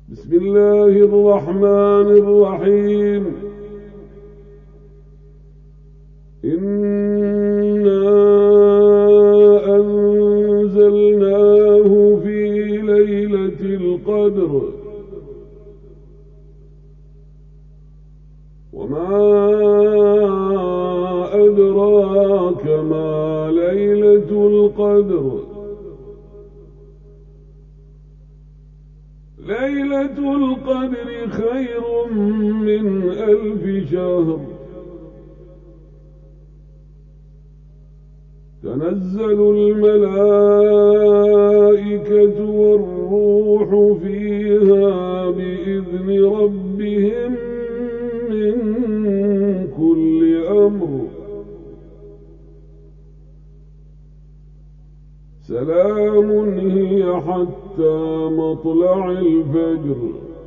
بسم الله الرحمن الرحيم. إنا أنزلناه في ليلة القدر وما أدراك ما ليلة القدر. ليلة القدر خير من 1000 شهر. تنزل الملائكة والروح فيها بإذن ربهم من كل أمر. سلام هي حتى مطلع الفجر.